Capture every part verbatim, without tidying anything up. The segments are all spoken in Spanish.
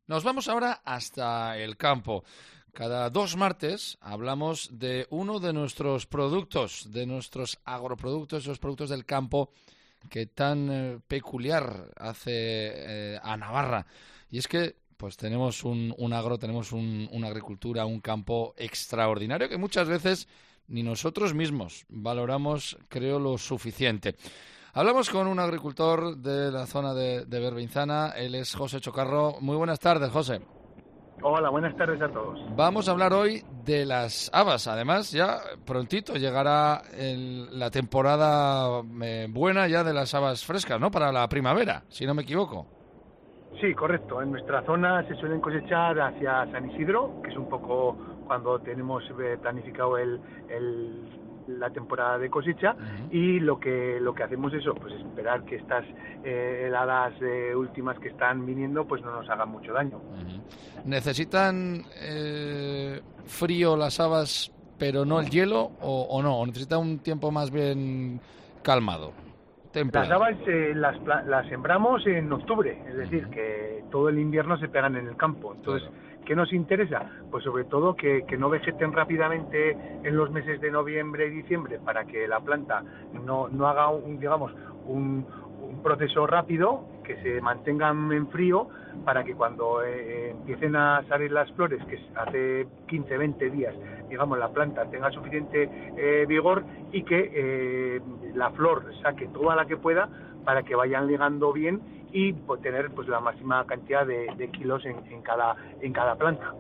Nos vamos ahora hasta el campo. Cada dos martes hablamos de uno de nuestros productos, de nuestros agroproductos, esos productos del campo que tan eh, peculiar hace eh, a Navarra. Y es que pues tenemos un, un agro, tenemos un, una agricultura, un campo extraordinario que muchas veces ni nosotros mismos valoramos, creo, lo suficiente. Hablamos con un agricultor de la zona de, de Berbinzana, él es José Chocarro. Muy buenas tardes, José. Hola, buenas tardes a todos. Vamos a hablar hoy de las habas. Además, ya prontito llegará el, la temporada eh, buena ya de las habas frescas, ¿no? Para la primavera, si no me equivoco. Sí, correcto. En nuestra zona se suelen cosechar hacia San Isidro, que es un poco cuando tenemos planificado el, el la temporada de cosecha, uh-huh. y lo que lo que hacemos es eso, pues esperar que estas eh, heladas eh, últimas que están viniendo pues no nos hagan mucho daño. Uh-huh. ¿Necesitan eh, frío las habas pero no el hielo o, o no? ¿O necesitan un tiempo más bien calmado? Templado. Las habas eh, las, las sembramos en octubre, es decir, uh-huh. que todo el invierno se pegan en el campo. Entonces, claro. ¿Qué nos interesa? Pues sobre todo que, que no vegeten rápidamente en los meses de noviembre y diciembre para que la planta no, no haga un, digamos, un, un proceso rápido, que se mantengan en frío para que cuando eh, empiecen a salir las flores, que hace quince, veinte días, digamos, la planta tenga suficiente eh, vigor y que eh, la flor saque toda la que pueda para que vayan ligando bien y pues, tener pues la máxima cantidad de, de kilos en, en cada en cada planta.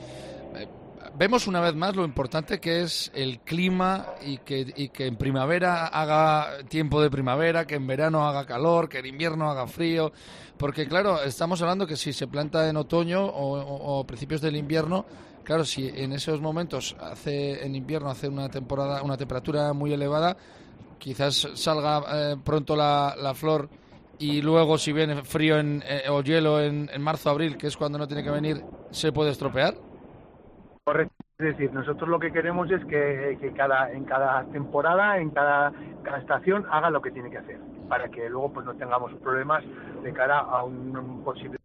Eh, vemos una vez más lo importante que es el clima y que, y que en primavera haga tiempo de primavera, que en verano haga calor, que en invierno haga frío, porque claro, estamos hablando que si se planta en otoño o, o, o principios del invierno, claro, si en esos momentos hace en invierno hace una temporada una temperatura muy elevada, quizás salga eh, pronto la, la flor y luego si viene frío en, eh, o hielo en, en marzo, abril, que es cuando no tiene que venir, ¿se puede estropear? Correcto. Es decir, nosotros lo que queremos es que, que cada en cada temporada, en cada, cada estación, haga lo que tiene que hacer, para que luego pues no tengamos problemas de cara a un, un posible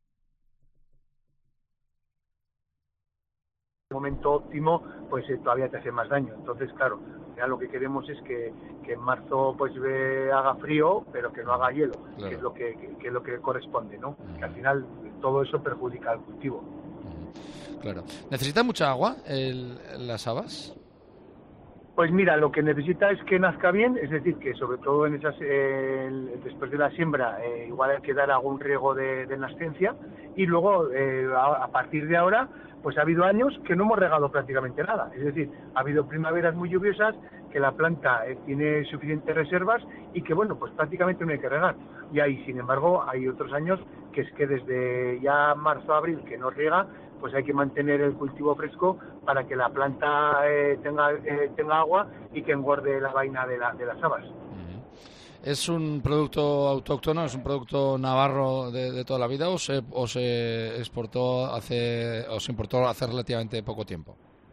momento óptimo, pues eh, todavía te hace más daño. Entonces, claro, ya lo que queremos es que, que en marzo pues eh, haga frío, pero que no haga hielo, claro. que es lo que, que, que es lo que corresponde, ¿no? Uh-huh. Que al final todo eso perjudica al cultivo. Uh-huh. Claro. ¿Necesita mucha agua el, las habas? Pues mira, lo que necesita es que nazca bien, es decir, que sobre todo en esas eh, después de la siembra eh, igual hay que dar algún riego de, de nascencia y luego eh, a, a partir de ahora pues ha habido años que no hemos regado prácticamente nada, es decir, ha habido primaveras muy lluviosas, que la planta eh, tiene suficientes reservas y que bueno, pues prácticamente no hay que regar. Y ahí, sin embargo, hay otros años que es que desde ya marzo, abril que no riega, pues hay que mantener el cultivo fresco para que la planta eh, tenga eh, tenga agua y que engorde la vaina de, la, de las habas. ¿Es un producto autóctono, es un producto navarro de, de toda la vida o se, o se exportó hace o se importó hace relativamente poco tiempo?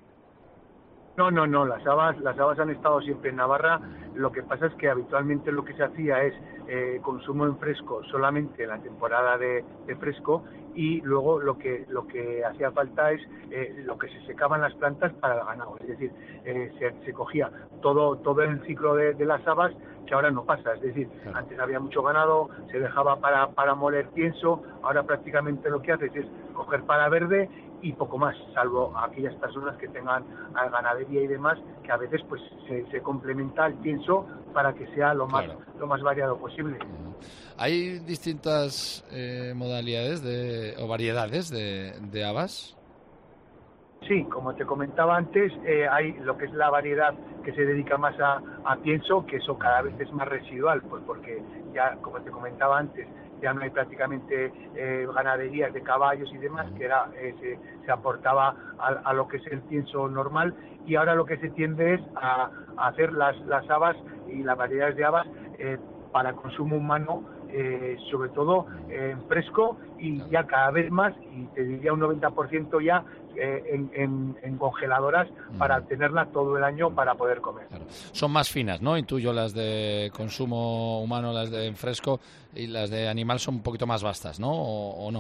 No, no, no, las habas, las habas han estado siempre en Navarra. Lo que pasa es que habitualmente lo que se hacía es eh, consumo en fresco solamente en la temporada de, de fresco y luego lo que lo que hacía falta es eh, lo que se secaban las plantas para el ganado, es decir, eh, se, se cogía todo todo el ciclo de, de las habas, que ahora no pasa, es decir, claro. Antes había mucho ganado, se dejaba para, para moler pienso, ahora prácticamente lo que haces es coger para verde y poco más, salvo aquellas personas que tengan ganadería y demás, que a veces pues se, se complementa el pienso para que sea lo más claro. lo más variado posible. ¿Hay distintas eh, modalidades de, o variedades de, de habas? Sí, como te comentaba antes, eh, hay lo que es la variedad que se dedica más a, a pienso, que eso cada vez es más residual, pues porque ya, como te comentaba antes, ya no hay prácticamente eh, ganaderías de caballos y demás, que era eh, se, se aportaba a, a lo que es el pienso normal, y ahora lo que se tiende es a, a hacer las, las habas y las variedades de habas eh, para consumo humano, eh, sobre todo eh, en fresco y ya cada vez más, y te diría un noventa por ciento ya eh, en, en, en congeladoras mm. para tenerla todo el año para poder comer. Claro. Son más finas, ¿no? Intuyo las de consumo humano, las de en fresco, y las de animal son un poquito más vastas, ¿no? ¿O, o no?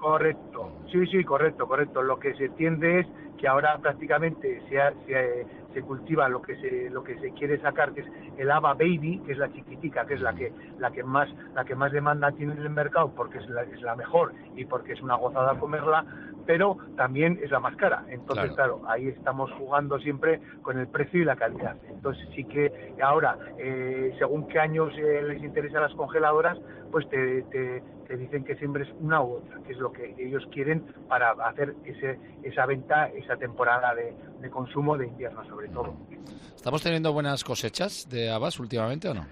Correcto, sí, sí, correcto, correcto. Lo que se tiende es que ahora prácticamente se, ha, se, se cultiva lo que se lo que se quiere sacar, que es el haba baby, que es la chiquitica, que es la que la que más la que más demanda tiene en el mercado, porque es la, es la mejor y porque es una gozada comerla, pero también es la más cara. Entonces, claro, claro ahí estamos jugando siempre con el precio y la calidad. Entonces sí que ahora, eh, según qué años eh, les interesan las congeladoras, pues te, te, te dicen que siembres una u otra, que es lo que ellos quieren para hacer ese, esa venta, esa temporada de, de consumo de invierno sobre todo. ¿Estamos teniendo buenas cosechas de habas últimamente o no?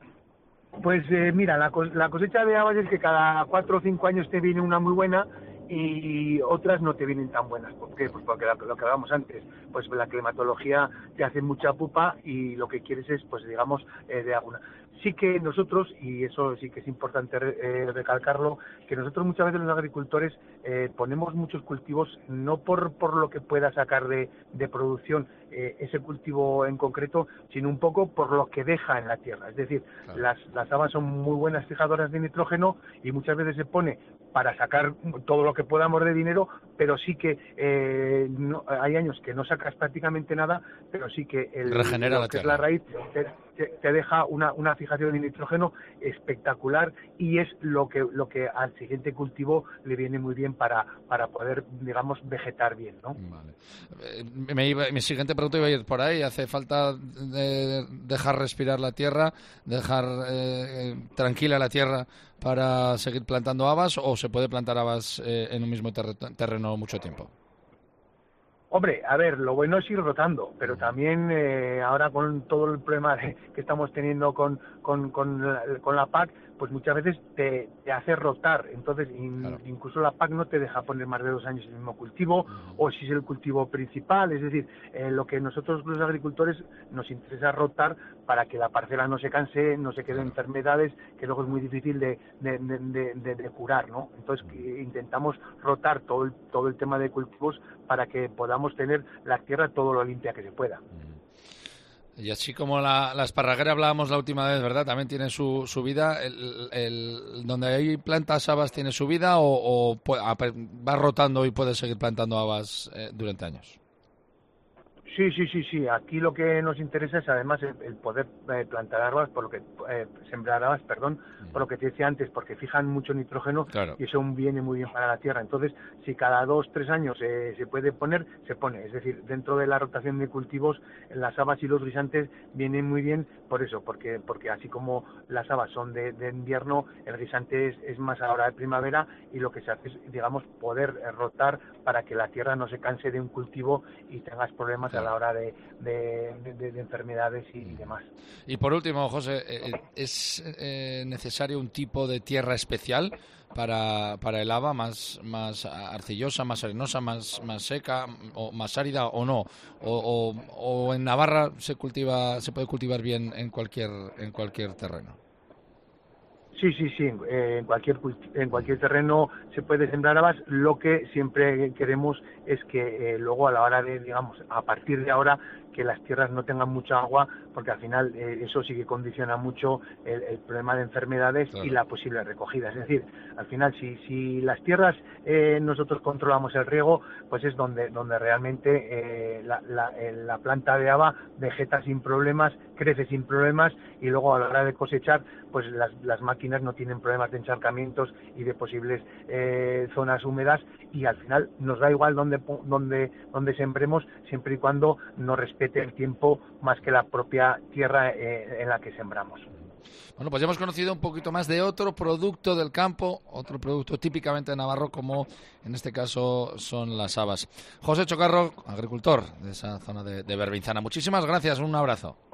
Pues eh, mira, la, la cosecha de habas es que cada cuatro o cinco años te viene una muy buena y otras no te vienen tan buenas. ¿Por qué? Pues porque lo que hablábamos antes, pues la climatología te hace mucha pupa y lo que quieres es, pues digamos, eh, de alguna. Sí que nosotros, y eso sí que es importante eh, recalcarlo, que nosotros muchas veces los agricultores eh, ponemos muchos cultivos no por, por lo que pueda sacar de, de producción eh, ese cultivo en concreto, sino un poco por lo que deja en la tierra. Es decir, claro. las, las habas son muy buenas fijadoras de nitrógeno y muchas veces se pone para sacar todo lo que podamos de dinero, pero sí que eh, no, hay años que no sacas prácticamente nada, pero sí que el regenera la que tierra. Es la raíz te, te, te deja una, una fijación de nitrógeno espectacular y es lo que lo que al siguiente cultivo le viene muy bien para, para poder, digamos, vegetar bien, ¿no? Vale. Eh, me iba, mi siguiente pregunta iba a ir por ahí. ¿Hace falta de dejar respirar la tierra, dejar eh, tranquila la tierra para seguir plantando habas, o se puede plantar habas eh, en un mismo ter terreno mucho tiempo? Hombre, a ver, lo bueno es ir rotando, pero también eh, ahora con todo el problema de, que estamos teniendo con, con, con, la, con la P A C, pues muchas veces te, te hace rotar. Entonces, in, claro. incluso la P A C no te deja poner más de dos años el mismo cultivo, uh-huh. o si es el cultivo principal. Es decir, eh, lo que nosotros los agricultores nos interesa rotar para que la parcela no se canse, no se queden enfermedades, que luego es muy difícil de, de, de, de, de curar, ¿no? Entonces, que intentamos rotar todo el, todo el tema de cultivos para que podamos tener la tierra todo lo limpia que se pueda. Y así como la, la esparraguera hablábamos la última vez, ¿verdad? También tiene su, su vida. El, el, ¿Donde hay plantas habas tiene su vida o, o va rotando y puede seguir plantando habas eh, durante años? Sí, sí, sí, sí. Aquí lo que nos interesa es además el, el poder eh, plantar habas, por lo que eh, sembrar habas, perdón, por lo que te decía antes, porque fijan mucho nitrógeno, claro. y eso viene muy bien para la tierra. Entonces, si cada dos, tres años eh, se puede poner, se pone. Es decir, dentro de la rotación de cultivos, las habas y los guisantes vienen muy bien por eso, porque porque así como las habas son de, de invierno, el guisante es, es más ahora de primavera, y lo que se hace es, digamos, poder eh, rotar para que la tierra no se canse de un cultivo y tengas problemas claro. a la hora de, de, de, de enfermedades y, y demás. Y por último, José, ¿es eh, necesario un tipo de tierra especial para, para el haba, más, más arcillosa, más arenosa, más, más seca o más árida o no? O, o, o en Navarra se cultiva, se puede cultivar bien en cualquier, en cualquier terreno. Sí, sí, sí. Eh, en cualquier en cualquier terreno se puede sembrar habas. Lo que siempre queremos es que eh, luego a la hora de, digamos, a partir de ahora, que las tierras no tengan mucha agua, porque al final eh, eso sí que condiciona mucho el, el problema de enfermedades, claro. y la posible recogida. Es decir, al final, si, si las tierras eh, nosotros controlamos el riego, pues es donde donde realmente eh, la, la, la planta de haba vegeta sin problemas, crece sin problemas, y luego a la hora de cosechar, pues las, las máquinas no tienen problemas de encharcamientos y de posibles eh, zonas húmedas, y al final nos da igual dónde, dónde, dónde sembremos, siempre y cuando nos respete el tiempo más que la propia tierra eh, en la que sembramos. Bueno, pues ya hemos conocido un poquito más de otro producto del campo, otro producto típicamente navarro, como en este caso son las habas. José Chocarro, agricultor de esa zona de, de Berbinzana. Muchísimas gracias, un abrazo.